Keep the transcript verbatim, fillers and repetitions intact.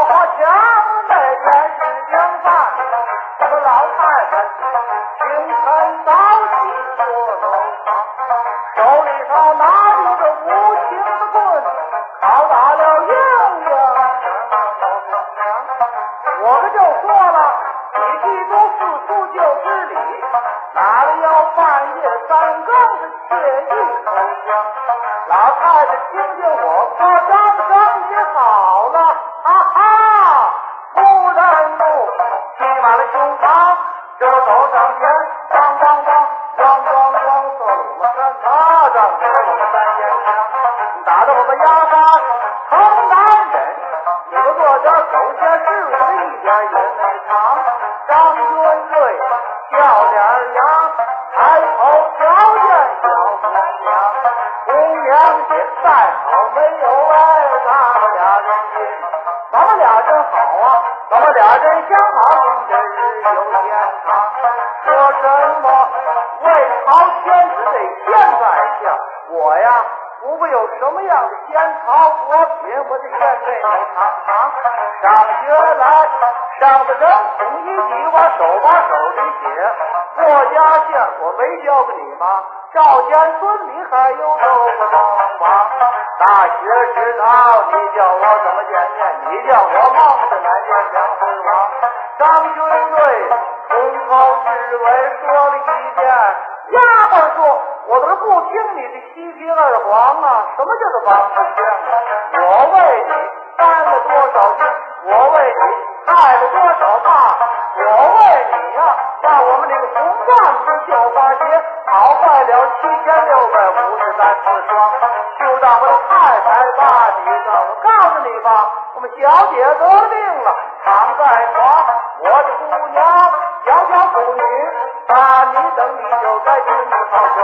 好像那件事情办，这个老太太清晨早起坐楼上，手里头拿着个无情的棍，敲打了硬硬我可就说了，你记住四书旧之理，哪里要半夜三更的窃意偷香？老太太听见我夸张声也好了，哈哈！夫人怒，气满了胸膛，就走上前，咣咣咣，咣咣咣，射了我们三巴掌，给我们三烟枪，打得我们牙沙疼难忍。你们做点狗血事的一点也没长。张君瑞笑脸扬，抬头瞧见小姑娘，姑娘姐再好没有哎，咱们俩人亲，咱们俩真好啊，咱们俩人相好，这日有天长。说什么为朝天子得先在下，我呀不会有什么样的仙草果品，我的县内没尝尝。上学来上的人统一笔，我手把手的写，过家线我没教过你吗？赵家村里还有都不能忘。大学知道你叫我怎么见面，你叫我梦着难见两回望。张军队从头至尾说了一遍，丫鬟说我怎么不听你的西皮二黄啊？什么叫做王世坚啊？我为你担了多少斤，我为你害了多少怕，我为你呀、啊、把我们这个红缎子绣花鞋跑坏了七千六百五十三次双，就当我的太太把你的。我告诉你吧，我们小姐得病了，躺在床，我的姑娘小小妇女，把你等你就该进你好。